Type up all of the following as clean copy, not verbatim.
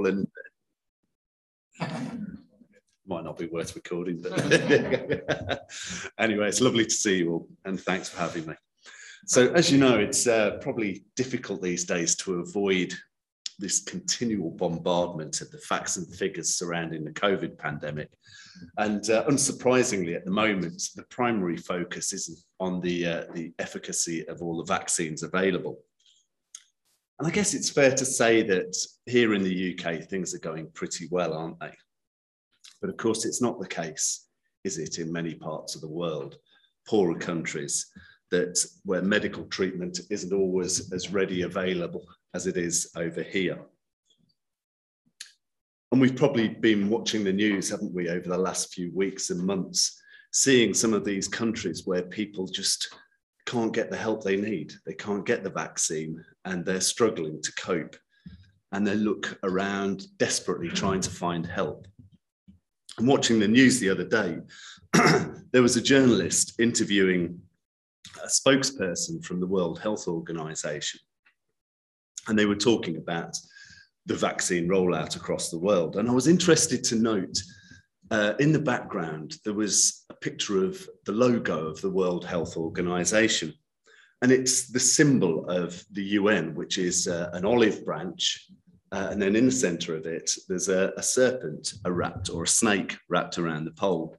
and might not be worth recording, but anyway, it's lovely to see you all, and thanks for having me. So as you know, it's probably difficult these days to avoid this continual bombardment of the facts and figures surrounding the COVID pandemic. And unsurprisingly, at the moment, the primary focus isn't on the efficacy of all the vaccines available. And I guess it's fair to say that here in the UK, things are going pretty well, aren't they? But of course, it's not the case, is it, in many parts of the world, poorer countries, where medical treatment isn't always as ready available as it is over here. And we've probably been watching the news, haven't we, over the last few weeks and months, seeing some of these countries where people just can't get the help they need. They can't get the vaccine and they're struggling to cope. And they look around desperately trying to find help. I'm watching the news the other day. There was a journalist interviewing a spokesperson from the World Health Organization. And they were talking about the vaccine rollout across the world. And I was interested to note in the background, there was a picture of the logo of the World Health Organization. And it's the symbol of the UN, which is an olive branch. And then in the center of it, there's a serpent, or a snake wrapped around the pole.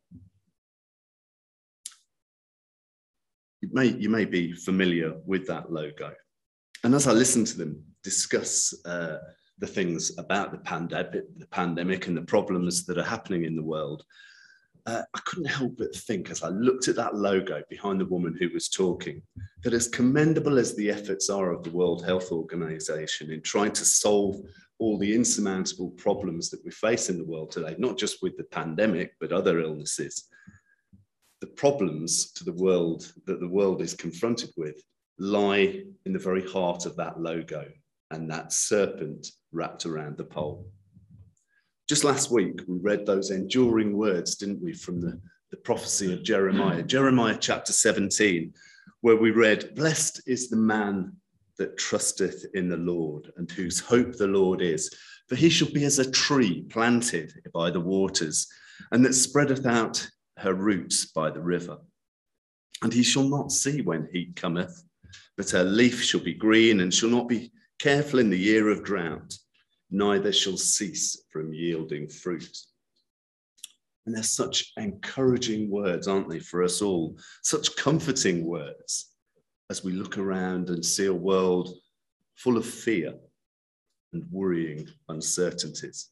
You may be familiar with that logo. And as I listened to them discuss the things about the pandemic and the problems that are happening in the world, I couldn't help but think, as I looked at that logo behind the woman who was talking, that as commendable as the efforts are of the World Health Organization in trying to solve all the insurmountable problems that we face in the world today, not just with the pandemic, but other illnesses, the problems to the world that the world is confronted with lie in the very heart of that logo and that serpent wrapped around the pole. Just last week, we read those enduring words, didn't we, from the prophecy of Jeremiah, Jeremiah chapter 17, where we read, "Blessed is the man that trusteth in the Lord, and whose hope the Lord is. For he shall be as a tree planted by the waters, and that spreadeth out her roots by the river. And he shall not see when heat cometh, but her leaf shall be green, and shall not be careful in the year of drought, neither shall cease from yielding fruit." And they're such encouraging words, aren't they, for us all? Such comforting words as we look around and see a world full of fear and worrying uncertainties.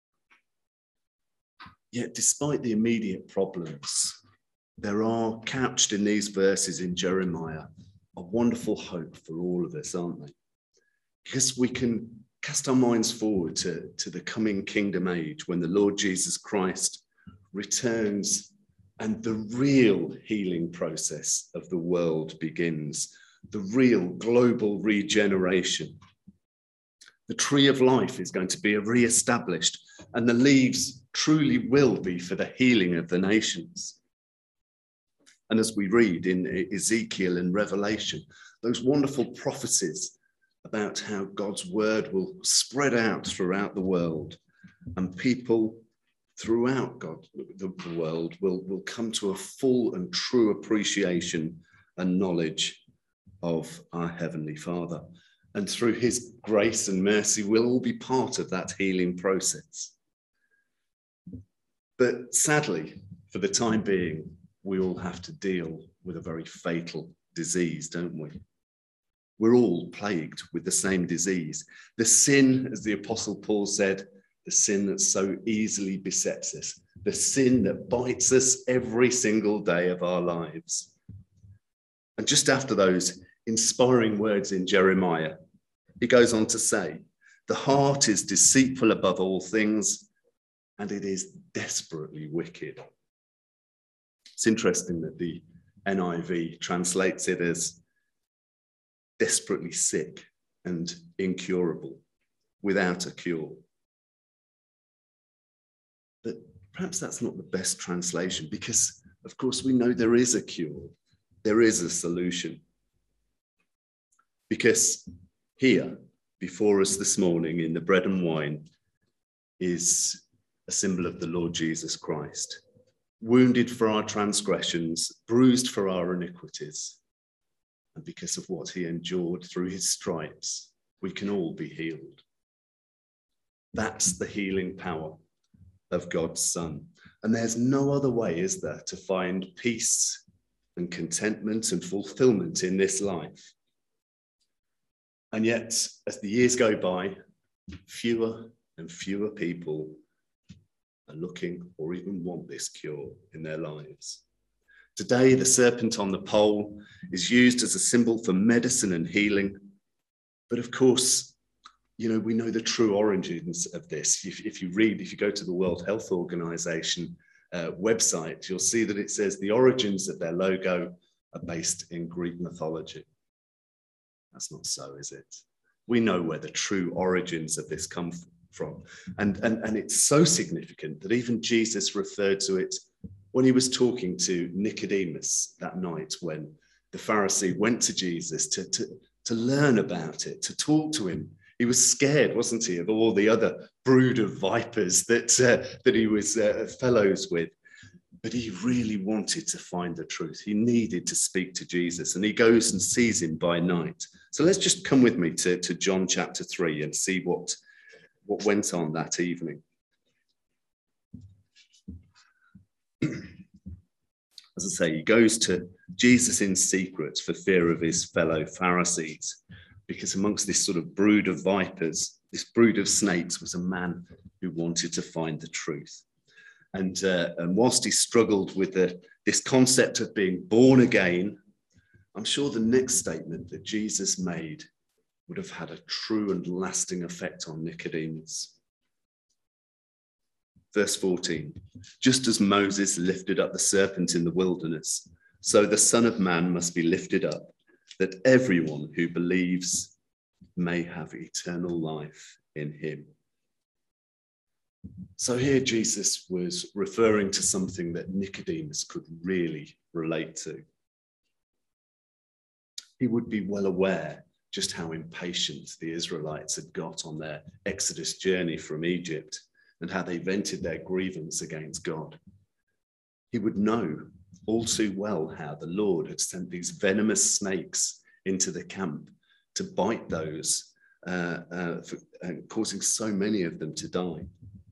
Yet, despite the immediate problems, there are, couched in these verses in Jeremiah, a wonderful hope for all of us, aren't they? Because we can cast our minds forward to the coming kingdom age when the Lord Jesus Christ returns and the real healing process of the world begins, the real global regeneration. The tree of life is going to be re-established, and the leaves truly will be for the healing of the nations. And as we read in Ezekiel and Revelation, those wonderful prophecies about how God's word will spread out throughout the world, and people throughout the world will come to a full and true appreciation and knowledge of our Heavenly Father. And through his grace and mercy, we'll all be part of that healing process. But sadly, for the time being, we all have to deal with a very fatal disease, don't we? We're all plagued with the same disease. The sin, as the Apostle Paul said, the sin that so easily besets us, the sin that bites us every single day of our lives. And just after those inspiring words in Jeremiah, he goes on to say, "The heart is deceitful above all things, and it is desperately wicked." It's interesting that the NIV translates it as desperately sick and incurable, without a cure. But perhaps that's not the best translation, because of course we know there is a cure, there is a solution. Because here before us this morning in the bread and wine is a symbol of the Lord Jesus Christ. Wounded for our transgressions, bruised for our iniquities. And because of what he endured through his stripes, we can all be healed. That's the healing power of God's Son. And there's no other way, is there, to find peace and contentment and fulfillment in this life. And yet, as the years go by, fewer and fewer people are looking or even want this cure in their lives. Today, the serpent on the pole is used as a symbol for medicine and healing. But of course, you know, we know the true origins of this. If you go to the World Health Organization website, you'll see that it says the origins of their logo are based in Greek mythology. That's not so, is it? We know where the true origins of this come from. And it's so significant that even Jesus referred to it when he was talking to Nicodemus that night, when the Pharisee went to Jesus to learn about it, to talk to him. He was scared, wasn't he, of all the other brood of vipers that he was fellows with. But he really wanted to find the truth. He needed to speak to Jesus, and he goes and sees him by night. So let's just come with me to John chapter 3 and see what went on that evening. As I say, he goes to Jesus in secret for fear of his fellow Pharisees, because amongst this sort of brood of vipers, this brood of snakes, was a man who wanted to find the truth. And whilst he struggled with this concept of being born again, I'm sure the next statement that Jesus made would have had a true and lasting effect on Nicodemus. Verse 14, just as Moses lifted up the serpent in the wilderness, so the Son of Man must be lifted up, that everyone who believes may have eternal life in him. So here Jesus was referring to something that Nicodemus could really relate to. He would be well aware just how impatient the Israelites had got on their Exodus journey from Egypt and how they vented their grievance against God. He would know all too well how the Lord had sent these venomous snakes into the camp to bite those, causing so many of them to die.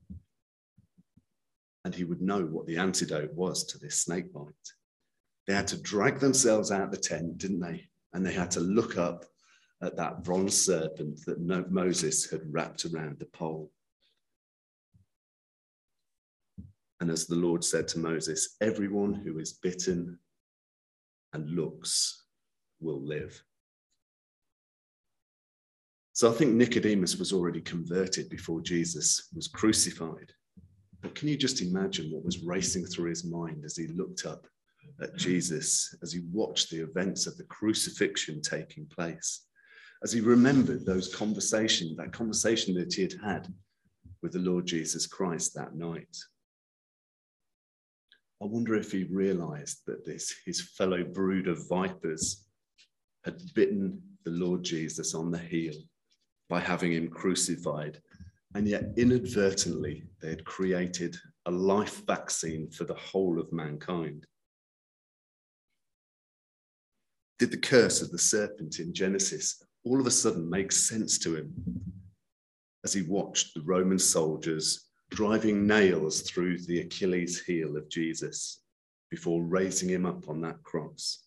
And he would know what the antidote was to this snake bite. They had to drag themselves out of the tent, didn't they? And they had to look up at that bronze serpent that Moses had wrapped around the pole. And as the Lord said to Moses, everyone who is bitten and looks will live. So I think Nicodemus was already converted before Jesus was crucified. But can you just imagine what was racing through his mind as he looked up at Jesus, as he watched the events of the crucifixion taking place, as he remembered that conversation that he had had with the Lord Jesus Christ that night? I wonder if he realized that his fellow brood of vipers had bitten the Lord Jesus on the heel by having him crucified. And yet inadvertently, they had created a life vaccine for the whole of mankind. Did the curse of the serpent in Genesis all of a sudden make sense to him as he watched the Roman soldiers driving nails through the Achilles heel of Jesus before raising him up on that cross?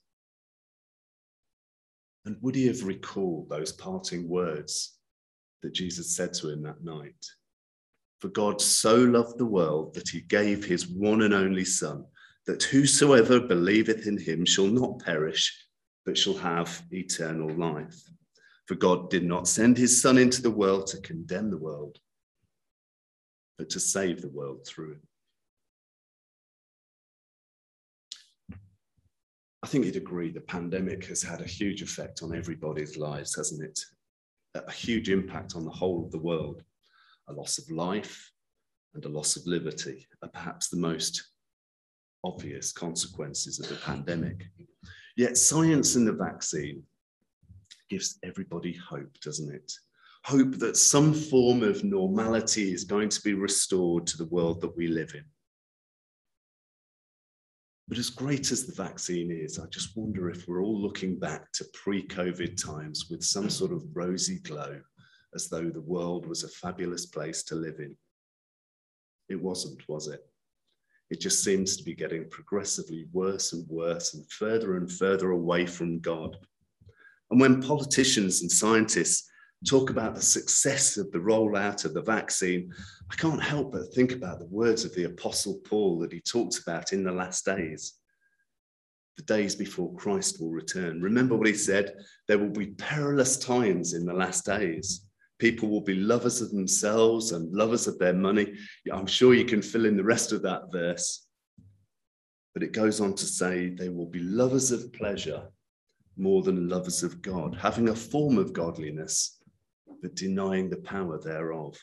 And would he have recalled those parting words that Jesus said to him that night? For God so loved the world that he gave his one and only Son, that whosoever believeth in him shall not perish, but shall have eternal life. For God did not send his Son into the world to condemn the world, but to save the world through him. I think you'd agree the pandemic has had a huge effect on everybody's lives, hasn't it? A huge impact on the whole of the world. A loss of life and a loss of liberty are perhaps the most obvious consequences of the pandemic. Yet science and the vaccine gives everybody hope, doesn't it? hope that some form of normality is going to be restored to the world that we live in. But as great as the vaccine is, I just wonder if we're all looking back to pre-COVID times with some sort of rosy glow, as though the world was a fabulous place to live in. It wasn't, was it? It just seems to be getting progressively worse and worse and further away from God. And when politicians and scientists talk about the success of the rollout of the vaccine, I can't help but think about the words of the Apostle Paul that he talks about in the last days, the days before Christ will return. Remember what he said? There will be perilous times in the last days. People will be lovers of themselves and lovers of their money. I'm sure you can fill in the rest of that verse. But it goes on to say they will be lovers of pleasure more than lovers of God, having a form of godliness, but denying the power thereof.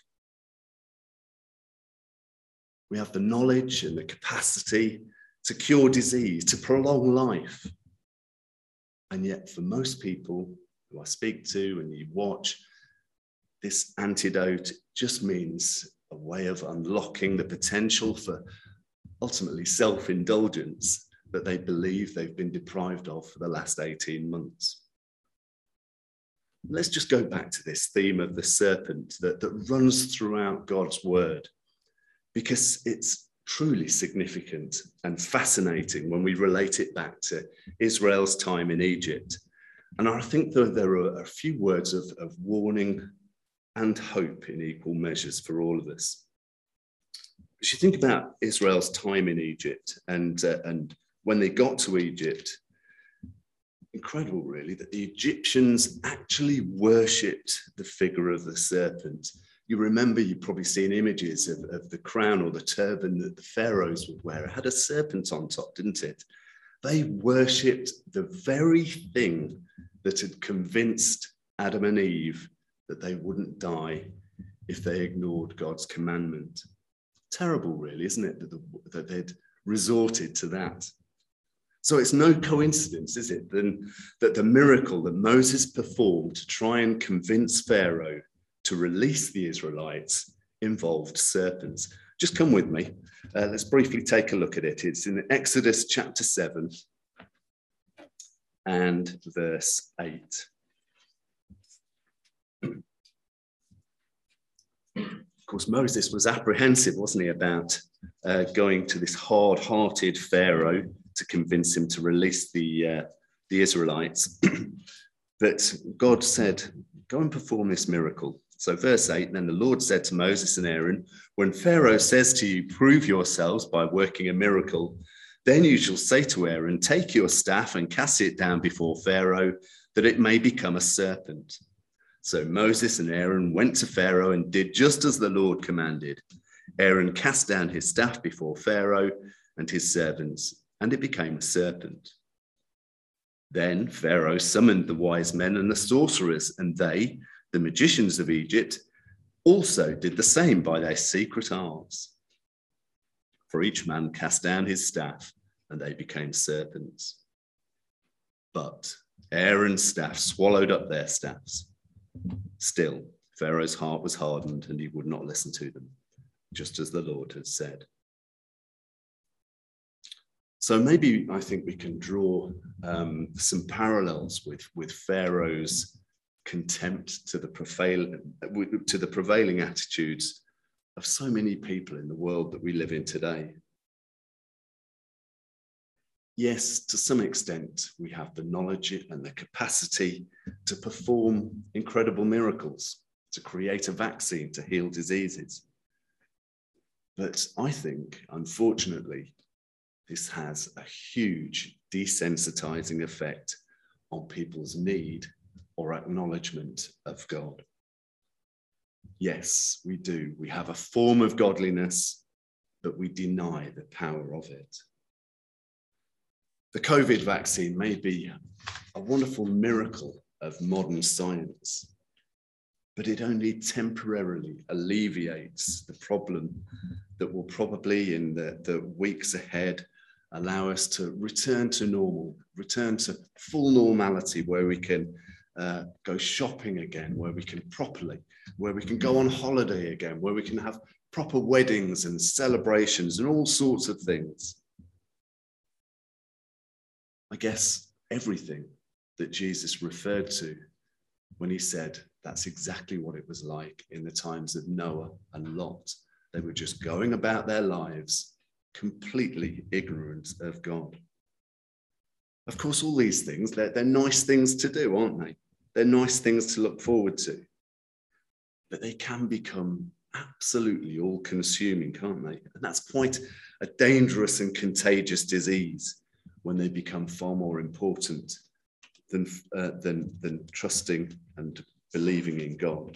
We have the knowledge and the capacity to cure disease, to prolong life. And yet for most people who I speak to and you watch, this antidote just means a way of unlocking the potential for ultimately self-indulgence that they believe they've been deprived of for the last 18 months. Let's just go back to this theme of the serpent that runs throughout God's word, because it's truly significant and fascinating when we relate it back to Israel's time in Egypt. And I think that there are a few words of warning and hope in equal measures for all of us. As you think about Israel's time in Egypt and when they got to Egypt, incredible really that the Egyptians actually worshipped the figure of the serpent. You remember, you've probably seen images of the crown or the turban that the pharaohs would wear. It had a serpent on top, didn't it? They worshipped the very thing that had convinced Adam and Eve that they wouldn't die if they ignored God's commandment. Terrible, really, isn't it, that they'd resorted to that? So it's no coincidence, is it, that the miracle that Moses performed to try and convince Pharaoh to release the Israelites involved serpents. Just come with me. Let's briefly take a look at it. It's in Exodus chapter 7 and verse 8. Of course, Moses was apprehensive, wasn't he, about going to this hard-hearted Pharaoh to convince him to release the Israelites. But God said, go and perform this miracle. So verse 8, then the Lord said to Moses and Aaron, when Pharaoh says to you, prove yourselves by working a miracle, then you shall say to Aaron, take your staff and cast it down before Pharaoh, that it may become a serpent. So Moses and Aaron went to Pharaoh and did just as the Lord commanded. Aaron cast down his staff before Pharaoh and his servants, and it became a serpent. Then Pharaoh summoned the wise men and the sorcerers, and they, the magicians of Egypt, also did the same by their secret arts. For each man cast down his staff, and they became serpents. But Aaron's staff swallowed up their staffs. Still, Pharaoh's heart was hardened, and he would not listen to them, just as the Lord had said. So maybe I think we can draw some parallels with Pharaoh's contempt to the prevailing attitudes of so many people in the world that we live in today. Yes, to some extent, we have the knowledge and the capacity to perform incredible miracles, to create a vaccine to heal diseases. But I think, unfortunately, this has a huge desensitizing effect on people's need or acknowledgement of God. Yes, we do. We have a form of godliness, but we deny the power of it. The COVID vaccine may be a wonderful miracle of modern science, but it only temporarily alleviates the problem that will probably in the weeks ahead allow us to return to normal, return to full normality, where we can go shopping again, where we can properly where we can go on holiday again, where we can have proper weddings and celebrations and all sorts of things. I guess everything that Jesus referred to when he said that's exactly what it was like in the times of Noah and Lot. They were just going about their lives completely ignorant of God. Of course, all these things, they're nice things to do, aren't they? They're nice things to look forward to. But they can become absolutely all-consuming, can't they? And that's quite a dangerous and contagious disease when they become far more important than trusting and believing in God.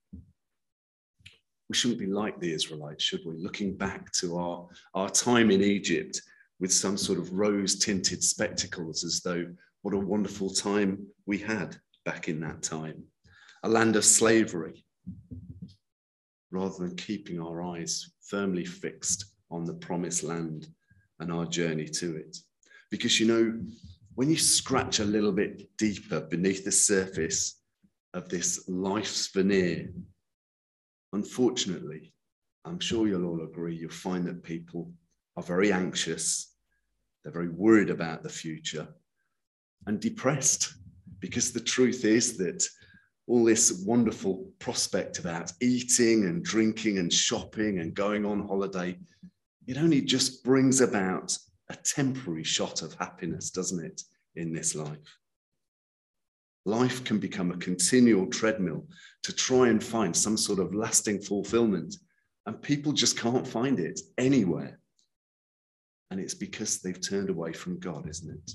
We shouldn't be like the Israelites, should we? Looking back to our time in Egypt with some sort of rose-tinted spectacles, as though what a wonderful time we had back in that time. A land of slavery, rather than keeping our eyes firmly fixed on the promised land and our journey to it. Because, you know, when you scratch a little bit deeper beneath the surface of this life's veneer, unfortunately, I'm sure you'll all agree, you'll find that people are very anxious, they're very worried about the future and depressed, because the truth is that all this wonderful prospect about eating and drinking and shopping and going on holiday, it only just brings about a temporary shot of happiness, doesn't it, in this life? Life can become a continual treadmill to try and find some sort of lasting fulfillment, and people just can't find it anywhere. And it's because they've turned away from God, isn't it?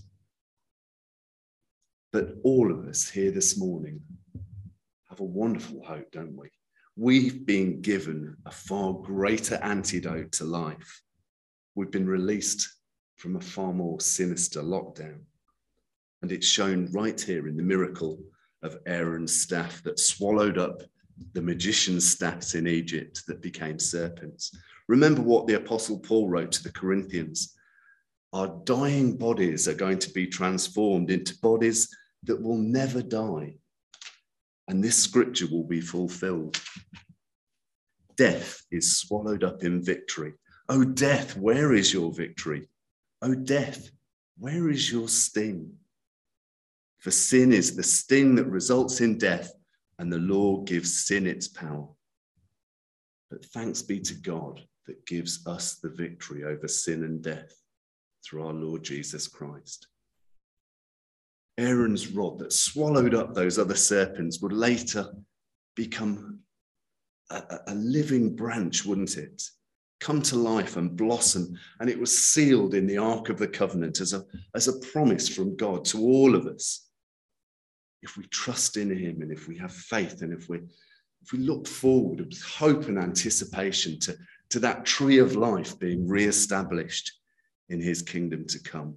But all of us here this morning have a wonderful hope, don't we? We've been given a far greater antidote to life. We've been released from a far more sinister lockdown. And it's shown right here in the miracle of Aaron's staff that swallowed up the magician's staffs in Egypt that became serpents. Remember what the Apostle Paul wrote to the Corinthians. Our dying bodies are going to be transformed into bodies that will never die. And this scripture will be fulfilled. Death is swallowed up in victory. Oh, death, where is your victory? Oh, death, where is your sting? For sin is the sting that results in death, and the law gives sin its power. But thanks be to God that gives us the victory over sin and death through our Lord Jesus Christ. Aaron's rod that swallowed up those other serpents would later become a living branch, wouldn't it? Come to life and blossom. And it was sealed in the Ark of the Covenant as a promise from God to all of us. If we trust in him and if we have faith and if we look forward with hope and anticipation to that tree of life being re-established in his kingdom to come.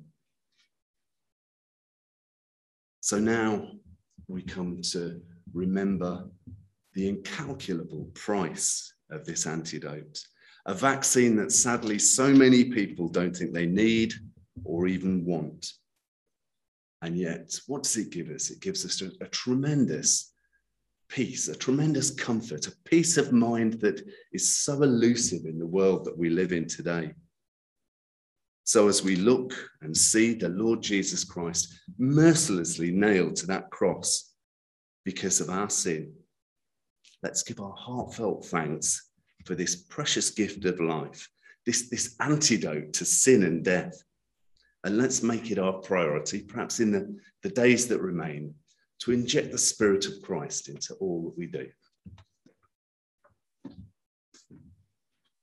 So now we come to remember the incalculable price of this antidote, a vaccine that sadly so many people don't think they need or even want. And yet, what does it give us? It gives us a tremendous peace, a tremendous comfort, a peace of mind that is so elusive in the world that we live in today. So as we look and see the Lord Jesus Christ mercilessly nailed to that cross because of our sin, let's give our heartfelt thanks for this precious gift of life, this antidote to sin and death. And let's make it our priority, perhaps in the days that remain, to inject the Spirit of Christ into all that we do.